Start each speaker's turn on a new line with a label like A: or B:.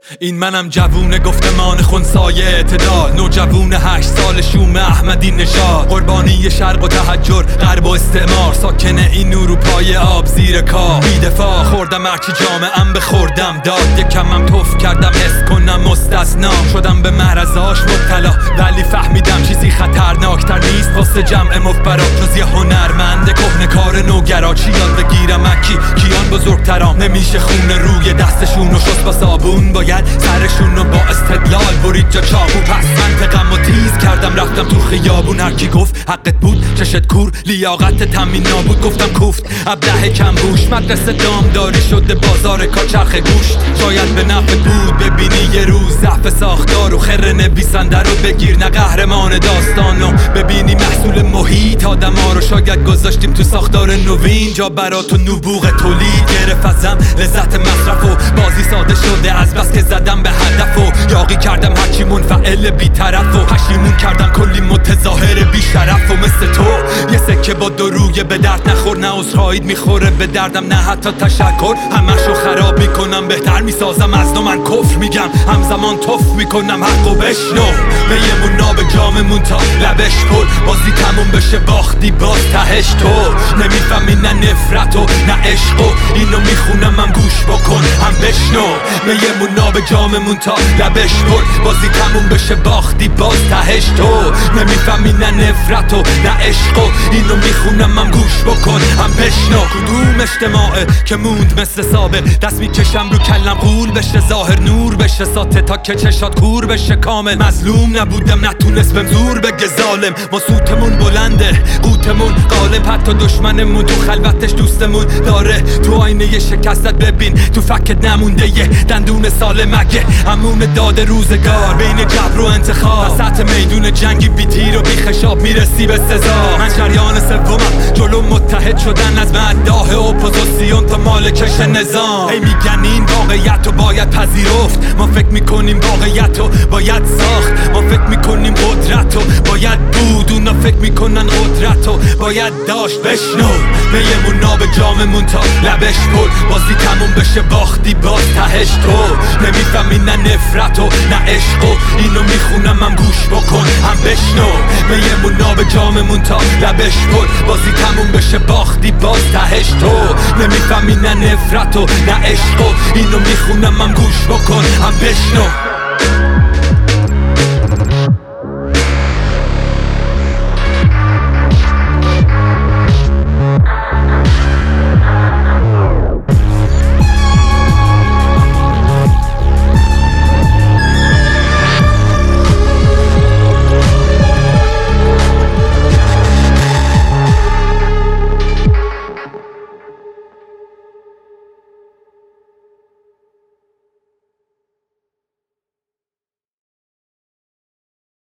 A: این منم جوون گفتمان خنثای اعتدال، نوجوون 8 سال شوم احمدی نژاد، قربانی شرق و تحجر غرب و استعمار، ساکن این اروپای آب زیر کار، بی‌دفاع خوردم هرچی جامعه‌ام بخوردم داد، یکمم توف کردم حس کنم مستثنام، شدم به معرضاش مبتلا ولی فهمیدم چیزی خطرناکتر نیست واسه جمع مفبرات جز یه هنرمند کهنه‌کار نوگرا. چی یاد بگیرم اکی کیان بزرگترام، نمیشه خون روی دستشون و شست با صابون، باید سرشون رو با استدلال برید جا چاقو. پس منطقم و تیز کردم رفتم تو خیابون، هرکی گفت حقت بود چشت کور لیاقت تامین نابود، گفتم کوفت ابله کم بوش، مدرسه دامداری شده بازار کاچرخ گوشت، شاید به نفعت بود ببینی یه روز ضعف ساختار و خر نویسنده رو بگیر نه قهرمان داستانو، ببینی محصول محیط آدما رو شاید گذاشتیم تو ساختار نوین، جا برات و نبوغ تولید گرفت ازم لذت مصرف و بازی ساده شده از بس که زدم به هدف و یاقی کردم هرچی منفعل بی‌طرف و پشیمون کردم کلی متظاهر بی‌شرف و مثل تو یه سکه با دو رویه به درد نخور، نه عذرخواهیت میخوره به دردم نه حتی تشکر، همشو خراب میکنم بهتر میسازم از نو، من کفر میگم همزمان توف میکنم حقو بشنو، میمون ناب جاممون تا لبش پر، بازی تموم بشه باختی باز تهش تو، نمیفهمی نه نفرت و نه عشق و اینو میخونم هم گوش بکن هم بشنو، میمون ناب جاممون تا لبش پر، بازی تموم بشه باختی باز تهش تو، نمیفهمی نه نفرت و نه عشق و اینو میخونم هم گوش بکن هم بشنو. کدوم اجتماعه که موند مثل سابق، دست میکشم رو کلم غول بشه ظاهر نور بشه ساته تا که چشات کور بشه کامل، مظلوم نبودم نتونست بهم زور بگه ظالم، ما سوتمون بلنده قوتمون غالب، حتی دشمنمون تو خلوتش دوستمون داره، تو آینه ی شکستت ببین تو فکت نمونده یه دندون سالم، اگه همون داد روزگار بین جبر و انتخاب، وسط میدون جنگی بی تیر و بی خشاب میرسی به سزا، من شریان سومم جلو متحد شدن از مداح اپوزیسیون تا مالکش نظام، هی میگن این واقعیت رو باید پذیرفت، ما فکر میکنیم واقعیت رو باید ساخت، ما فکر میکنیم قدرت رو باید بود، اونا فکر میکنن قدرت رو باید داشت. بشنو میمون ناب جاممون تا لبش پر، بازی تموم بشه باختی باز تهش تو، نمیفهمی نه نفرت و نه عشق و اینو میخونم هم گوش بکن هم بشنو، میمون ناب جاممون تا لبش پر، بازی تموم بشه باختی باز تهش تو، نمیفهمی نه نفرت و نه عشق و اینو میخونم هم گوش بکن هم بشنو.